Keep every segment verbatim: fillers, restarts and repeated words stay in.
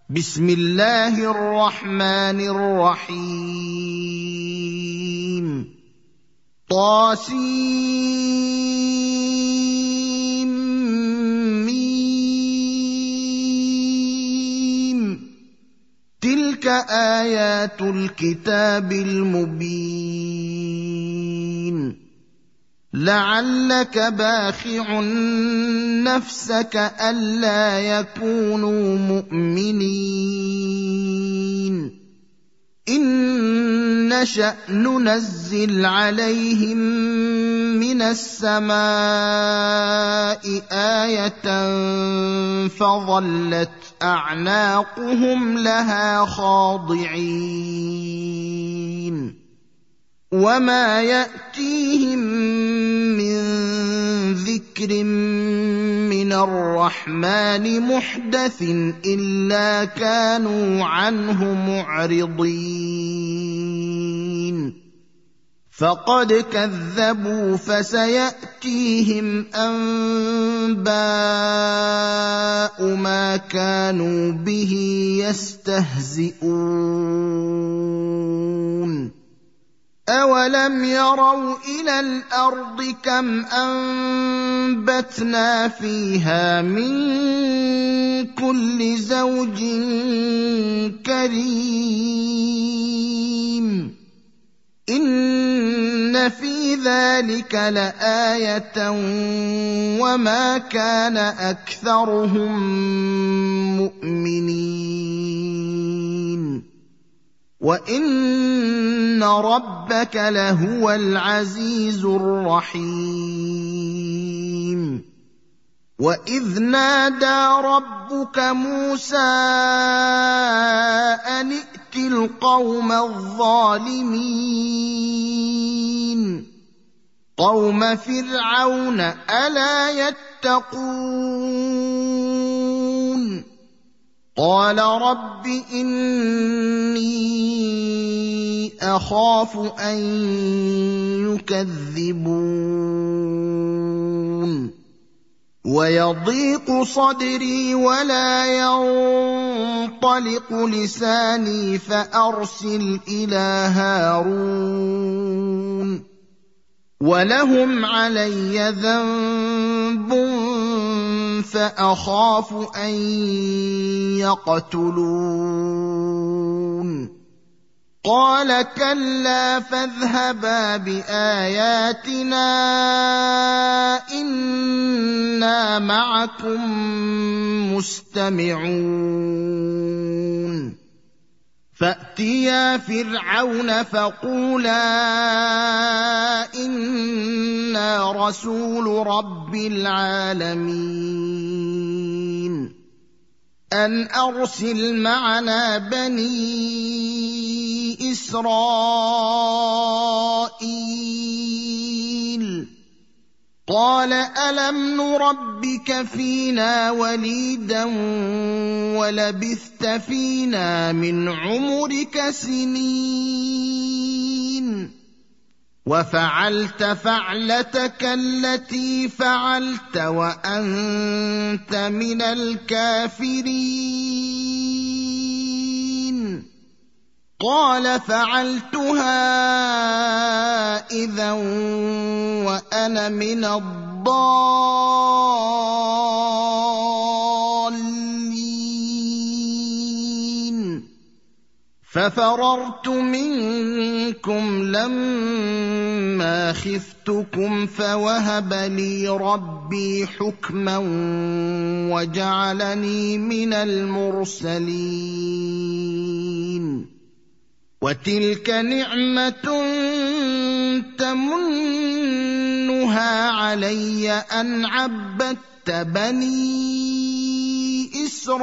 بسم الله الرحمن الرحيم طاسيم تلك آيات الكتاب المبين لعلك باخع نفسك ألا يكونوا مؤمنين إن نشأ ننزل عليهم من السماء آية فظلت أعناقهم لها خاضعين وما يأتيهم من ذكر من الرحمن محدث إلا كانوا عنه معرضين فقد كذبوا فسيأتيهم أنباء ما كانوا به يستهزئون أولم يروا إلى الأرض كم أنبتنا فيها من كل زوج كريم إن في ذلك لآية وما كان أكثرهم مؤمنين وإن ربك لهو العزيز الرحيم وإذ نادى ربك موسى أن ائت القوم الظالمين قوم فرعون ألا يتقون قال رب إني أخاف أن يكذبون ويضيق صدري ولا ينطلق لساني فأرسل إلى هارون ولهم علي ذنب فأخاف أن يقتلون قال كلا فاذهبا بآياتنا إنا معكم مستمعون فأتيا فرعون فقولا إنا رسول رب العالمين أن أرسل معنا بني إسرائيل قال ألم نربك فينا وليدا ولبثت فينا من عمرك سنين وفعلت فعلتك التي فعلت وأنت من الكافرين قال فعلتها إذا وأنا من الضالين ففررت منكم لما خفتكم فوهب لي ربي حكما وجعلني من المرسلين وتلك نعمة تمنها علي أن عبدت بني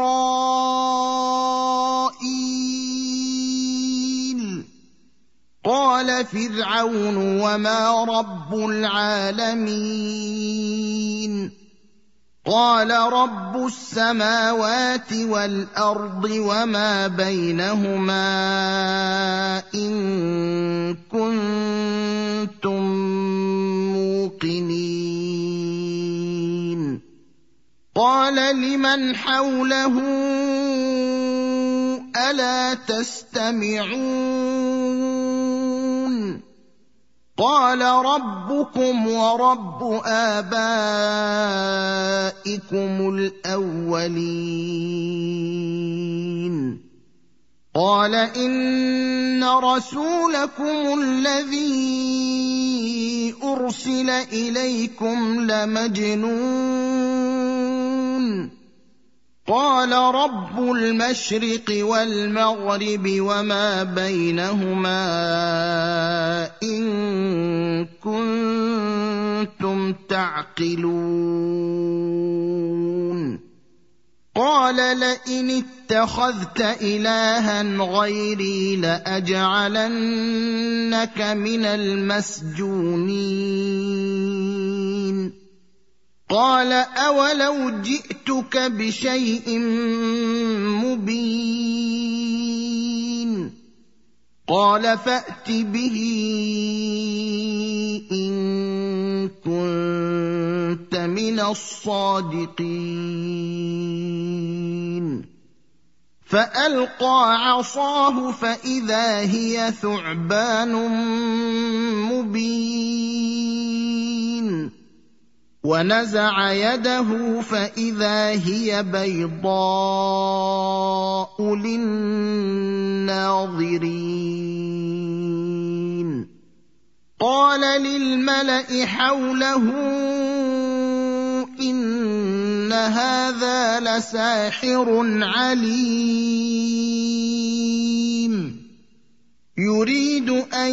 إسرائيل قال فرعون وما رب العالمين قال رب السماوات والأرض وما بينهما إن كنتم موقنين قال لمن حوله ألا تستمعون قال ربكم ورب آبائكم الأولين قال إن رسولكم الذي أرسل إليكم لمجنون قال رب المشرق والمغرب وما بينهما إن كنتم تعقلون قال لئن اتخذت إلها غيري لأجعلنك من المسجونين قال أولو جئتك بشيء مبين قال فأت به إن كنت من الصادقين فألقى عصاه فإذا هي ثعبان مبين ونزع يده فإذا هي بيضاء للناظرين قال للملأ حوله إن هذا لساحر عليم يريد أن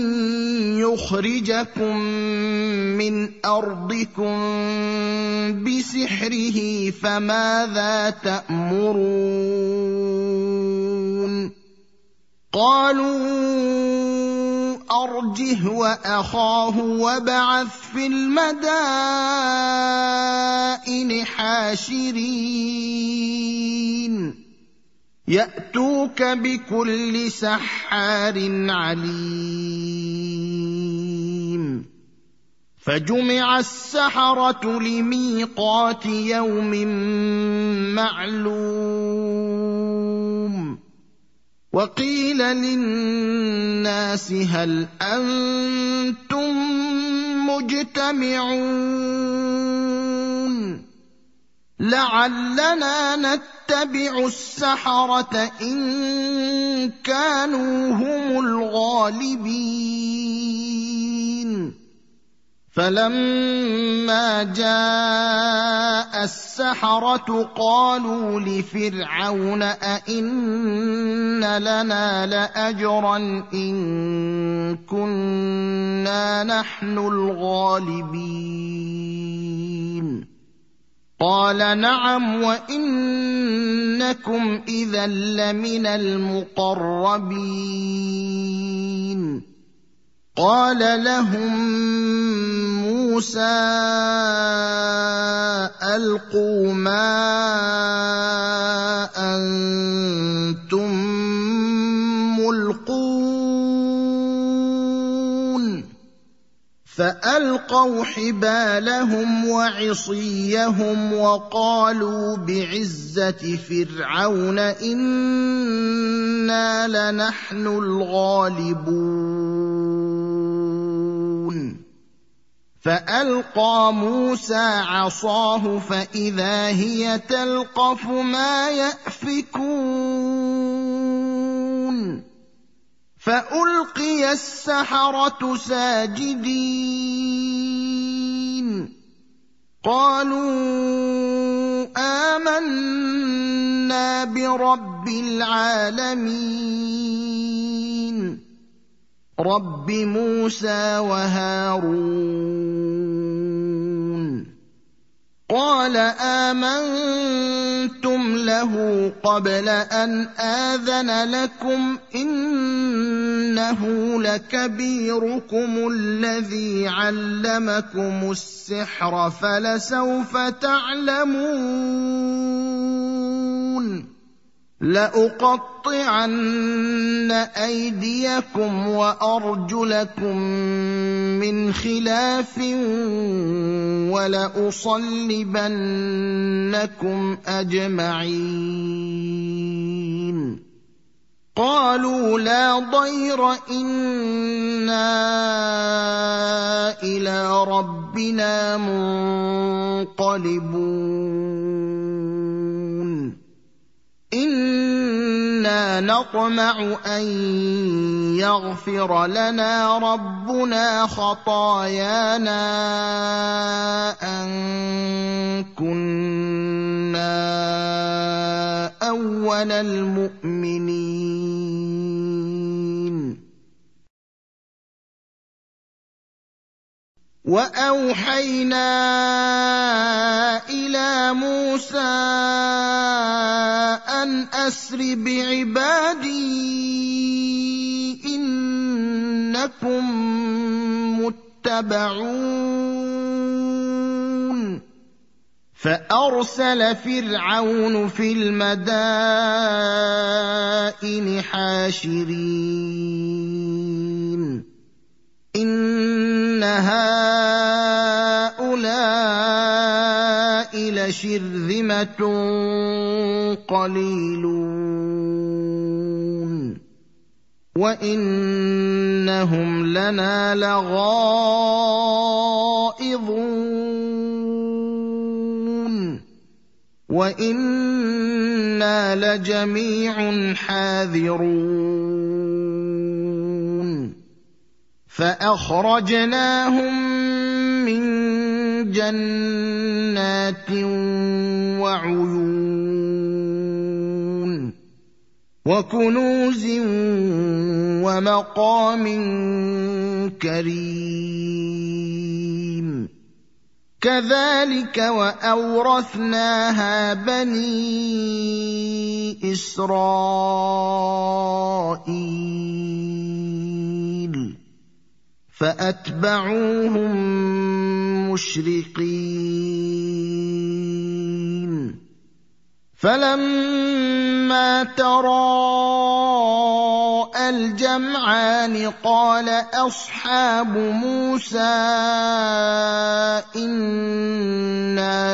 يخرجكم من أرضكم بسحره فماذا تأمرون قالوا أرجه وأخاه وابعث في المدائن حاشرين يأتوك بكل سحار عليم فجمع السحرة لميقات يوم معلوم وقيل للناس هل أنتم مجتمعون لعلنا نتبع السحرة إن كانوا هم الغالبين فلما جاء السحرة قالوا لفرعون أئن لنا لأجرا إن كنا نحن الغالبين قال نعم وإنكم إذا لمن المقربين قال لهم موسى ألقوا ما أنتم ملقون فألقوا حبالهم وعصيهم وقالوا بعزة فرعون إنا لنحن الغالبون فألقى موسى عصاه فإذا هي تلقف ما يأفكون فألقي السحرة ساجدين قالوا آمنا برب العالمين رب موسى وهارون قال آمنتم له قبل أن آذن لكم إنه لكبيركم الذي علمكم السحر فلسوف تعلمون لأقطعن أيديكم وأرجلكم من خلاف ولأصلبنكم أجمعين قالوا لا ضير إنا إلى ربنا منقلبون إنا نطمع أن يغفر لنا ربنا خطايانا أن كنا أول المؤمنين وأوحينا إلى موسى أن أسر بعبادي إنكم متبعون فأرسل فرعون في المدائن حاشرين إن هؤلاء لشرذمة قليلون وإنهم لنا لغائظون وإنا لجميع حاذرون فأخرجناهم من جنات وعيون وكنوز ومقام كريم كذلك وأورثناها بني إسرائيل فأتبعوهم مشرقين فلما تراءى الجمعان قال أصحاب موسى إنا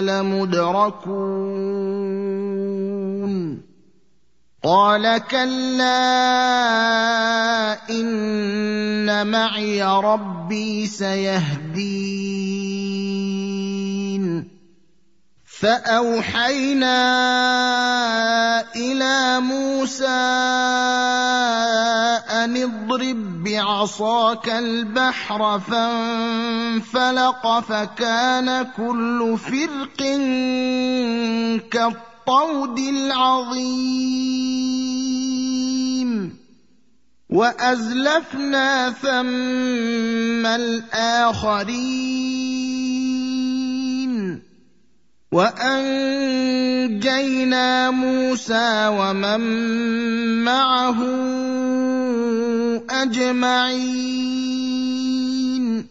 لمدركون قال كلا إن معي ربي سيهدين فأوحينا إلى موسى أن اضرب بعصاك البحر فانفلق فكان كل فرق كالطود العظيم وأزلفنا ثم الآخرين وأنجينا موسى ومن معه أجمعين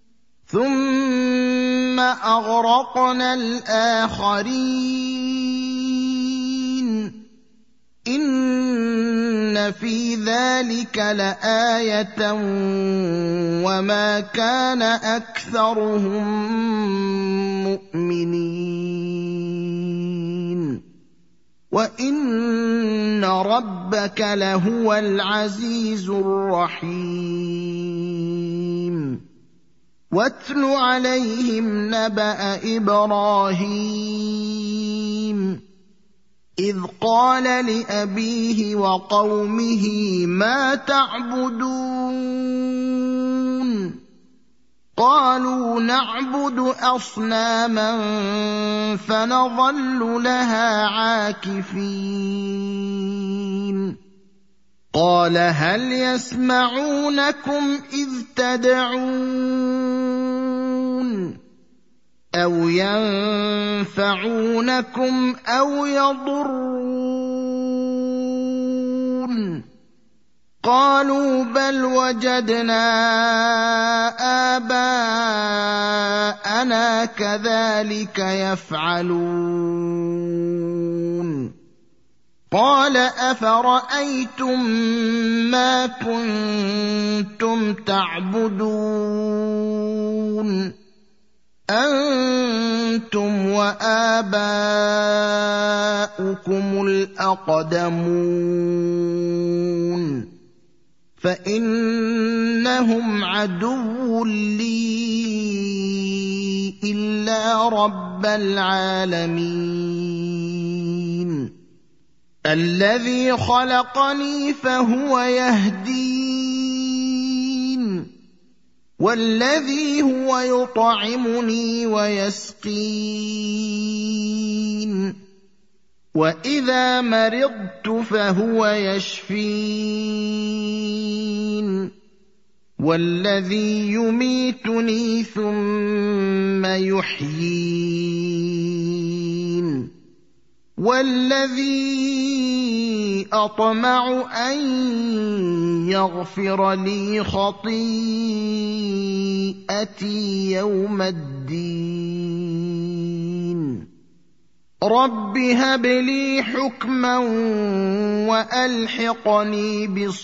ثم أغرقنا الآخرين إن في ذلك لآية وما كان أكثرهم مؤمنين وإن ربك لهو العزيز الرحيم واتل عليهم نبأ إبراهيم إذ قال لأبيه وقومه ما تعبدون قالوا نعبد أصناما فنظل لها عاكفين قال هل يسمعونكم إذ تدعون أو ينفعونكم أو يضرون قالوا بل وجدنا آباءنا كذلك يفعلون قال أفرأيتم ما كنتم تعبدون أنتم وآباؤكم الأقدمون فإنهم عدو لي إلا رب العالمين الذي خلقني فهو يهدين والذي هو يطعمني ويسقين وإذا مرضت فهو يشفين والذي يميتني ثم يحيين والذي أطمع أن يغفر لي خطيئتي يوم الدين رب هب لي حكما وألحقني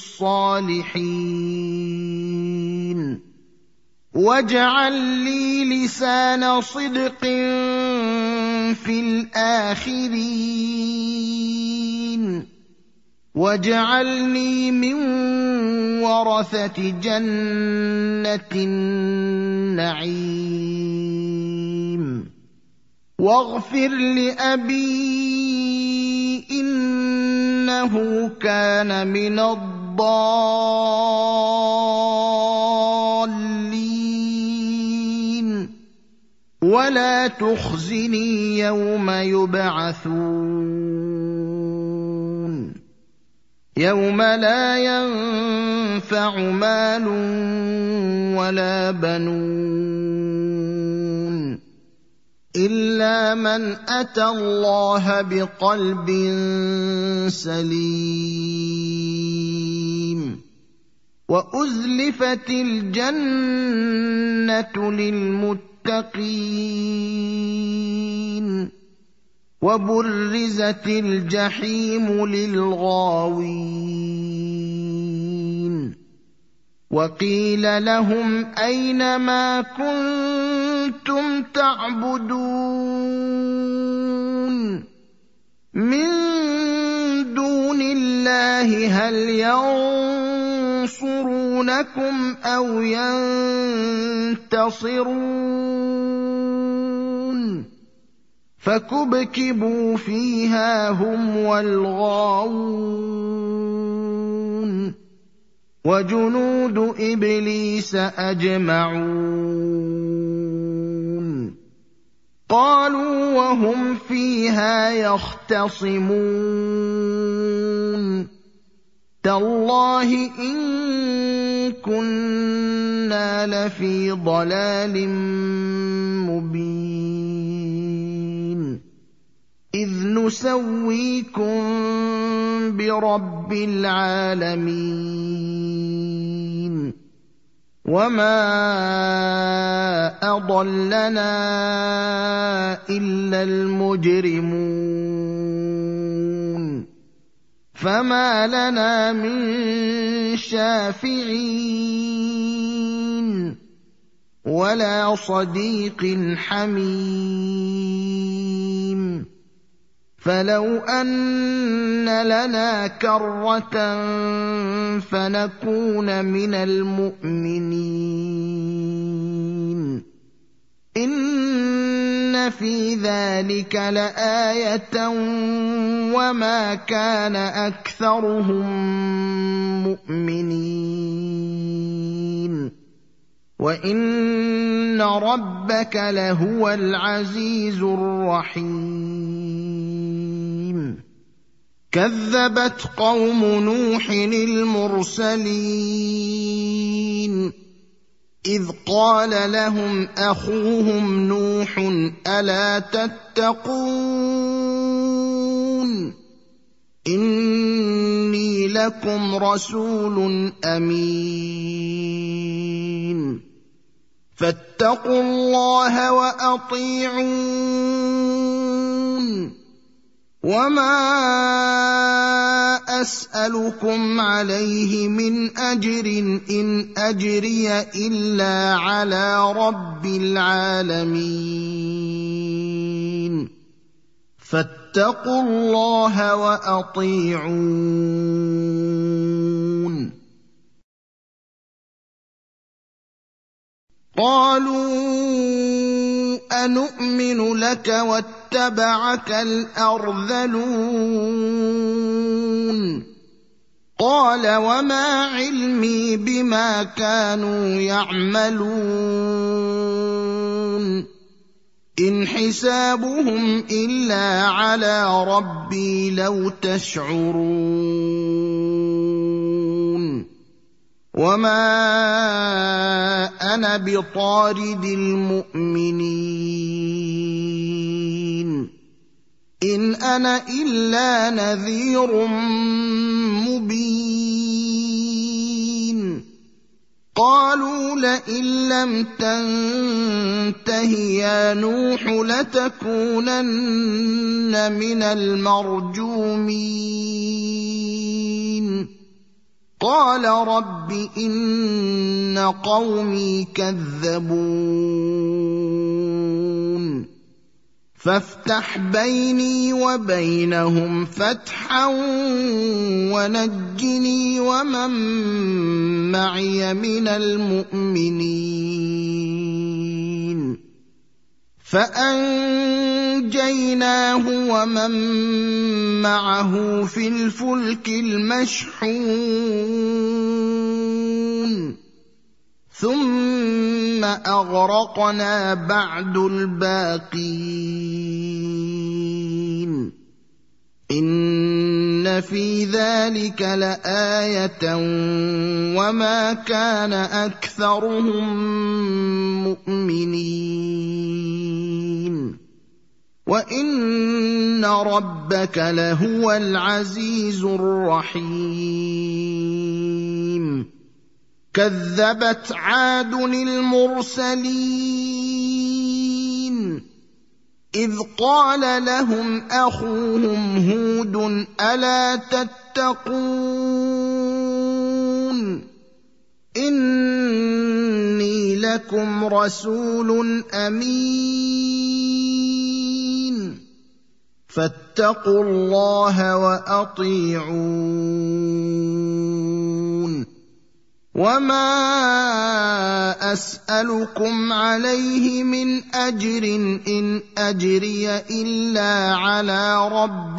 بالصالحين واجعل لي لسان صدق في الآخرين واجعلني من ورثة جنة النعيم واغفر لأبي إنه كان من الضالين ولا تخزني يوم يبعثون يوم لا ينفع مال ولا بنون إلا من أتى الله بقلب سليم وأزلفت الجنة للمتقين وبرزت الجحيم للغاوين وقيل لهم أين ما كنتم تعبدون من دون الله هل ينصرونكم أو ينتصرون فكبكبوا فيها هم والغاوون وجنود إبليس أجمعون قالوا وهم فيها يختصمون تالله إن كنا لفي ضلال مبين إذ نسويكم برب العالمين وما أضلنا إلا المجرمون فما لنا من شافعين ولا صديق حميم فلو أن لنا كرة فنكون من المؤمنين إن في ذلك لآية وما كان أكثرهم مؤمنين وإن ربك لهو العزيز الرحيم كذبت قوم نوح المرسلين إذ قال لهم أخوهم نوح ألا تتقون إني لكم رسول أمين فاتقوا الله وأطيعون وما أسألكم عليه من أجر إن أجري إلا على رب العالمين فاتقوا الله وأطيعون قالوا أنؤمن لك واتبعك الأرذلون قال وما علمي بما كانوا يعملون إن حسابهم إلا على ربي لو تشعرون وما أنا بطارد المؤمنين إن أنا إلا نذير مبين قالوا لئن لم تنته يا نوح لتكونن من المرجومين قال رب إن قومي كذبون فافتح بيني وبينهم فتحا ونجني ومن معي من المؤمنين فأنجيناه ومن معه في الفلك المشحون ثم أغرقنا بعد الباقين إن في ذلك لآية وما كان أكثرهم مؤمنين وإن ربك لهو العزيز الرحيم كذبت عاد المرسلين إذ قال لهم أخوهم هود ألا تتقون إني لكم رسول أمين فاتقوا الله وأطيعون وما أسألكم عليه من أجر إن أجري إلا على رب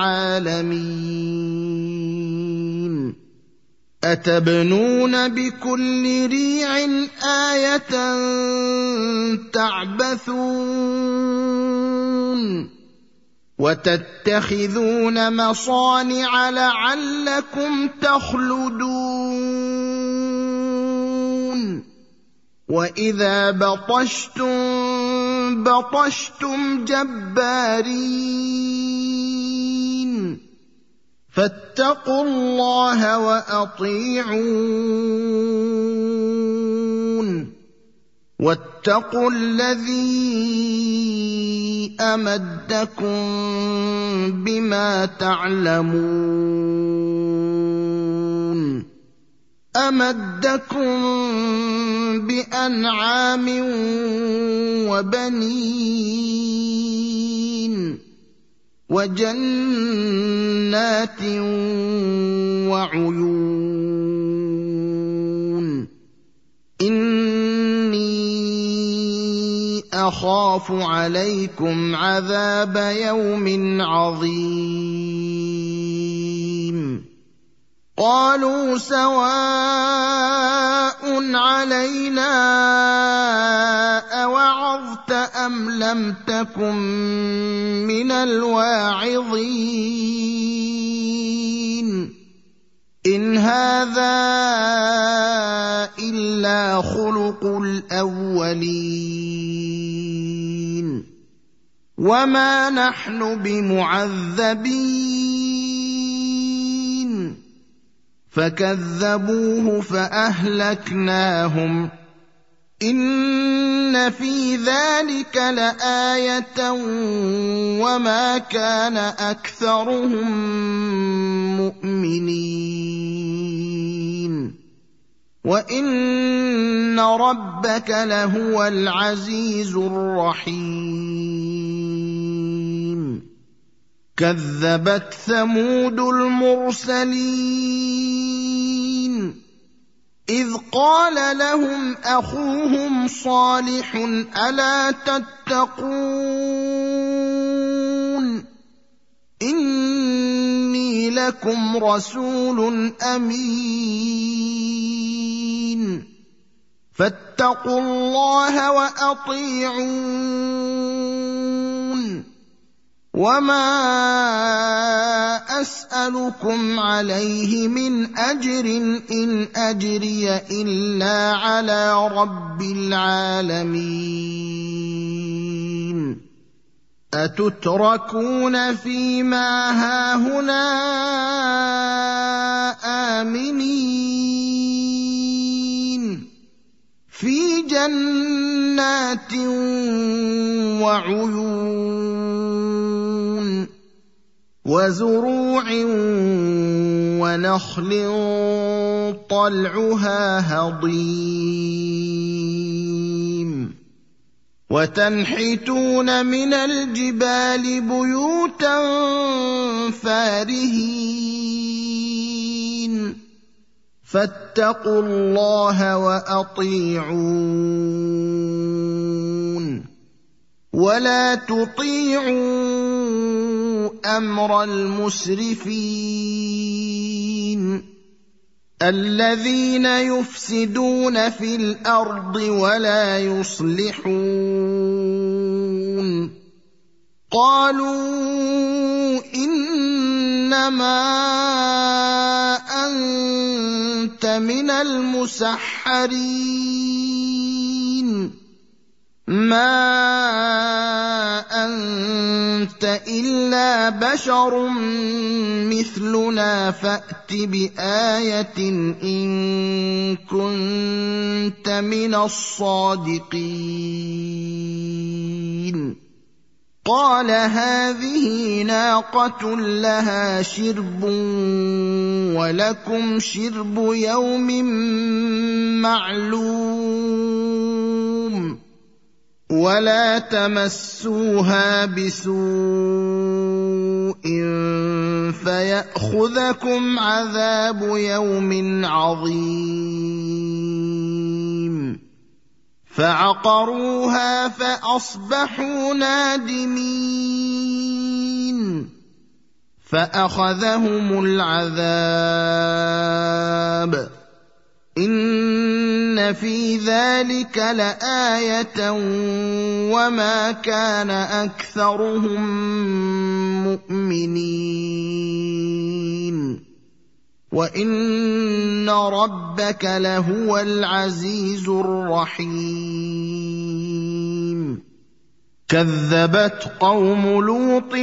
العالمين أتبنون بكل ريع آية تعبثون وتتخذون مصانع لعلكم تخلدون وإذا بطشتم بطشتم جبارين فاتقوا الله وأطيعون واتقوا الذي أمدكم بما تعلمون أمدكم بأنعام وبنين وجنات وعيون إني أخاف عليكم عذاب يوم عظيم قالوا سواء علينا أوعظت أم لم تكن من الواعظين إن هذا إلا خلق الأولين وما نحن بمعذبين فكذبوه فأهلكناهم إن في ذلك لآية وما كان أكثرهم مؤمنين وإن ربك لهو العزيز الرحيم كذبت ثمود المرسلين إذ قال لهم أخوهم صالح ألا تتقون إني لكم رسول أمين فاتقوا الله وأطيعون وما أسألكم عليه من أجر إن أجري إلا على رب العالمين أتتركون فيما هاهنا آمنين في جنات وعيون وزروع ونخل طلعها هضيم وتنحتون من الجبال بيوتا فارهين فاتقوا الله وأطيعون ولا تطيعوا أمر المسرفين الذين يفسدون في الأرض ولا يصلحون قالوا إنما أنت من المسحرين ما أنت إلا بشر مثلنا فأت بآية إن كنت من الصادقين قال هذه ناقة لها شرب ولكم شرب يوم معلوم ولا تمسوها بسوء فيأخذكم عذاب يوم عظيم فعقروها فأصبحوا نادمين فأخذهم العذاب إن في ذلك لآية وما كان أكثرهم مؤمنين وإن ربك لهو العزيز الرحيم كذبت قوم لوط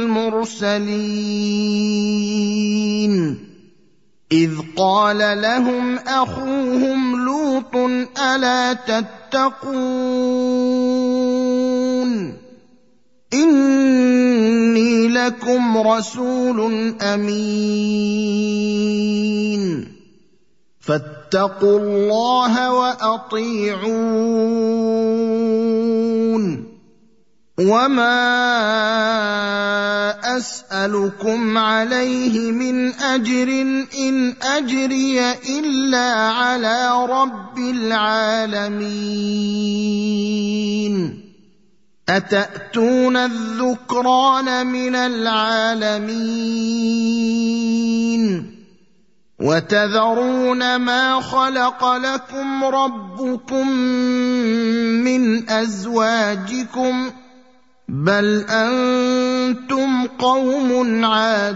المرسلين إذ قال لهم أخوهم لوط ألا تتقون إني لكم رسول أمين فاتقوا الله وأطيعون وما أسألكم عليه من أجر إن أجري إلا على رب العالمين أتأتون الذكران من العالمين وتذرون ما خلق لكم ربكم من أزواجكم بل أنتم قوم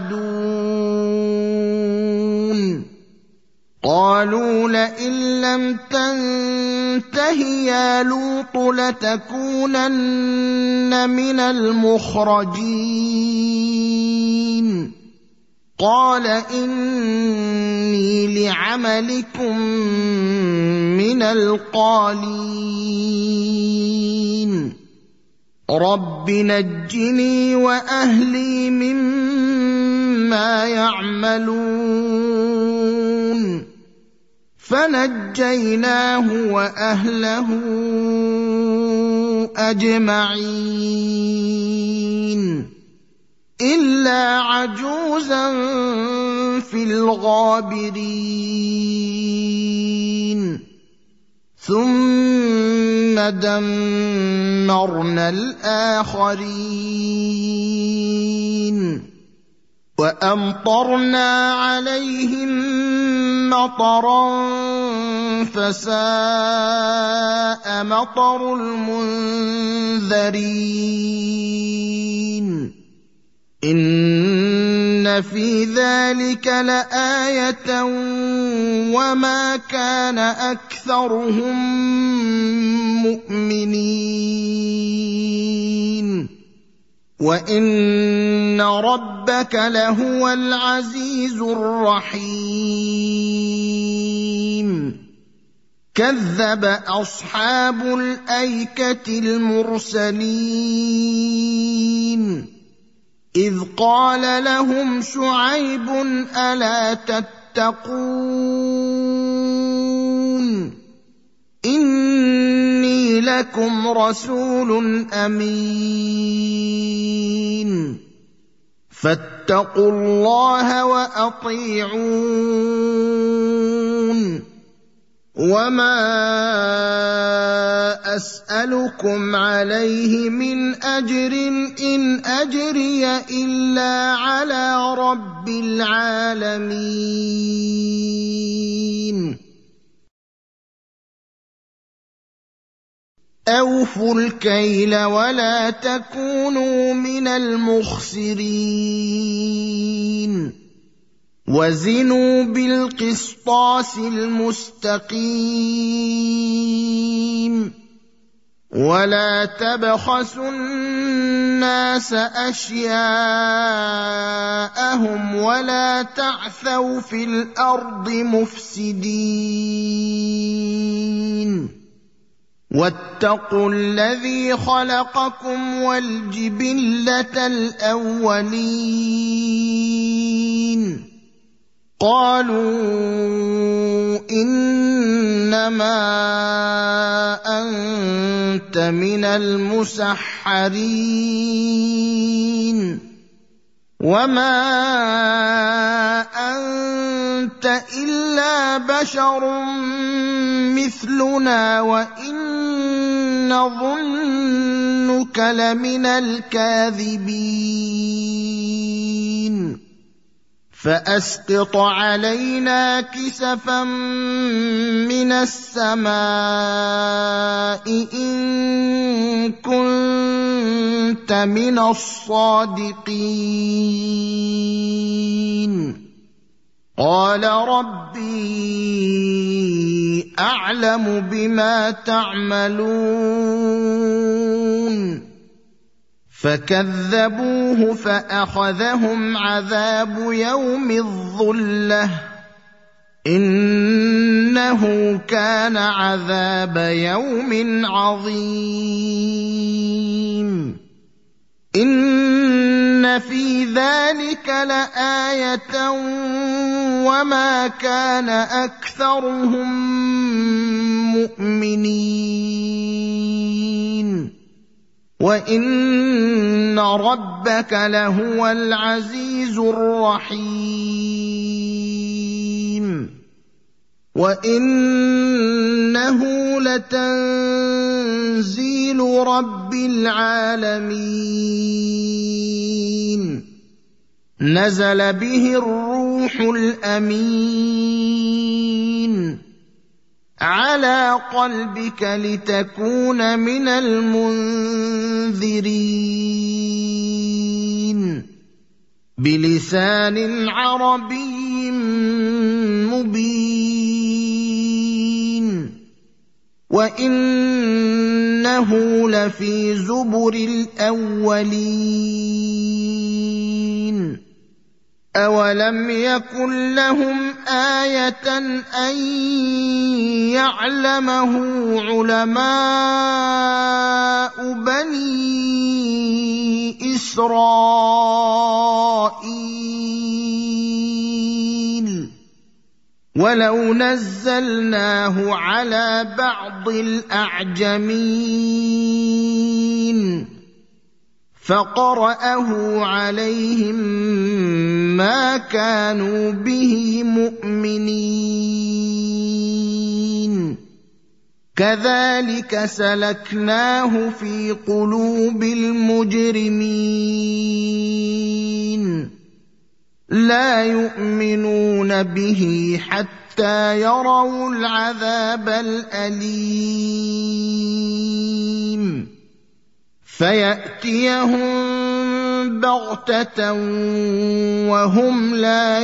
عادون قالوا لئن لم تنته يا لوط لتكونن من المخرجين قال إني لعملكم من القالين رب نجني وأهلي مما يعملون فنجيناه وأهله أجمعين إلا عجوزا في الغابرين ثم دمرنا الآخرين وأمطرنا عليهم مطرا فساء مطر المنذرين إن في ذلك لآية وما كان أكثرهم مؤمنين وإن ربك لهو العزيز الرحيم كذب أصحاب الأيكة المرسلين إذ قال لهم شعيب ألا تتقون إني لكم رسول أمين فاتقوا الله وأطيعون وما أسألكم عليه من أجر إن أجري إلا على رب العالمين أوفوا الكيل ولا تكونوا من المخسرين وزنوا بالقسطاس المستقيم ولا تبخسوا الناس أشياءهم ولا تعثوا في الأرض مفسدين واتقوا الذي خلقكم والجبلة الأولين قالوا إنما أنت من المسحرين وما أنت إلا بشر مثلنا وإن نظنك لمن الكاذبين فأسقط علينا كسفا من السماء إن كنت من الصادقين قال ربي أعلم بما تعملون فكذبوه فأخذهم عذاب يوم الظلة إنه كان عذاب يوم عظيم إن في ذلك لآية وما كان أكثرهم مؤمنين وإن ربك لهو العزيز الرحيم وإنه لتنزيل رب العالمين نزل به الروح الأمين على قلبك لتكون من المنذرين بلسان عربي مبين وإنه لفي زبر الأولين أولم يكن لهم آية أن يعلمه علماء بني إسرائيل ولو نزلناه على بعض الأعجمين فقرأه عليهم ما كانوا به مؤمنين كذلك سلكناه في قلوب المجرمين لا يؤمنون به حتى يروا العذاب الأليم فيأتيهم بغتة وهم لا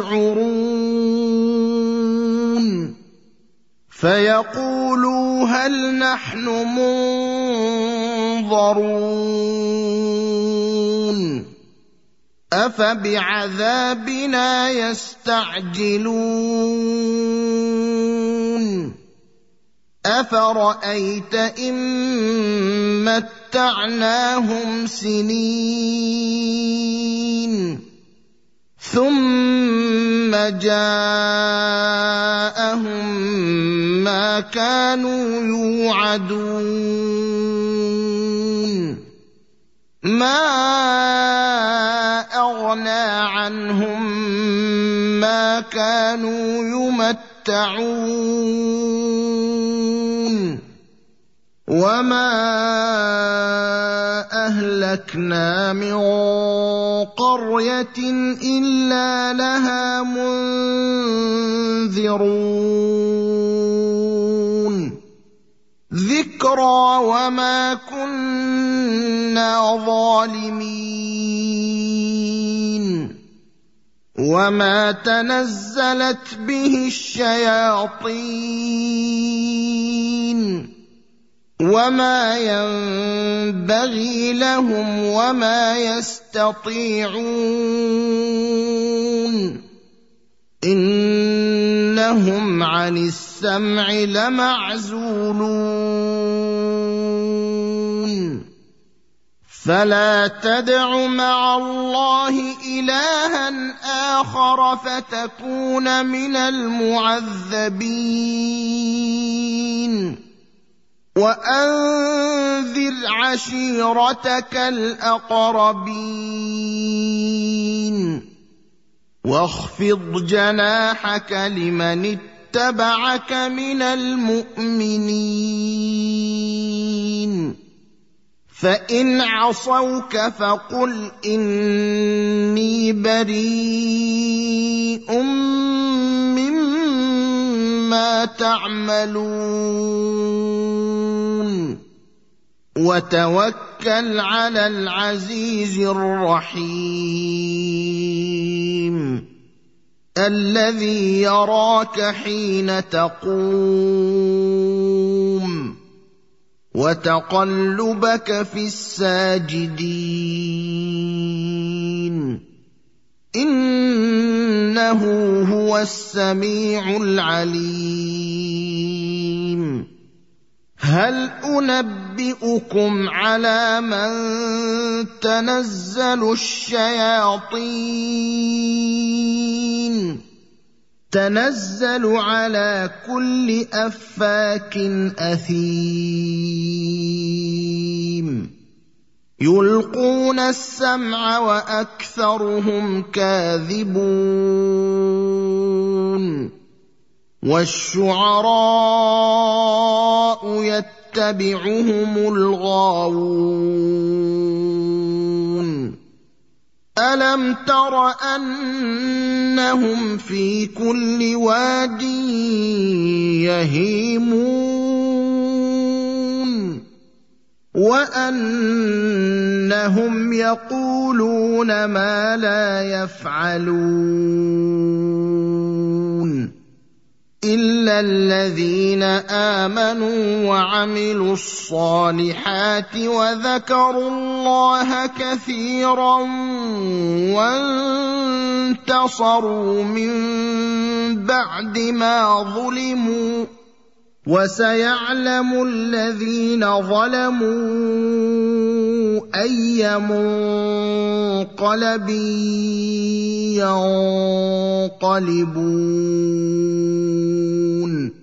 يشعرون فيقولوا هل نحن منظرون أفبعذابنا يستعجلون أفرأيت إن متعناهم سنين ثم جاءهم ما كانوا يوعدون ما أغنى عنهم ما كانوا يمتعون وما أهلكنا من قرية إلا لها منذرون ذكرى وما كنا ظالمين وما تنزلت به الشياطين وما ينبغي لهم وما يستطيعون إنهم عن السمع لمعزولون فلا تدع مع الله إلها آخر فتكون من المعذبين وأنذر عشيرتك الأقربين واخفض جناحك لمن اتبعك من المؤمنين فإن عصوك فقل إني بريء مما تعملون وتوكل على العزيز الرحيم الذي يراك حين تقوم وتقلبك في الساجدين إنه هو السميع العليم هل أنبئكم على من تنزل الشياطين تنزل على كل أفاك أثيم يلقون السمع وأكثرهم كاذبون والشعراء يتبعهم الغاوون ألم تر أنهم في كل واد يهيمون وأنهم يقولون ما لا يفعلون إلا الذين آمنوا وعملوا الصالحات وذكروا الله كثيرا وانتصروا من بعد ما ظلموا وسيعلم الذين ظلموا أي منقلب ينقلبون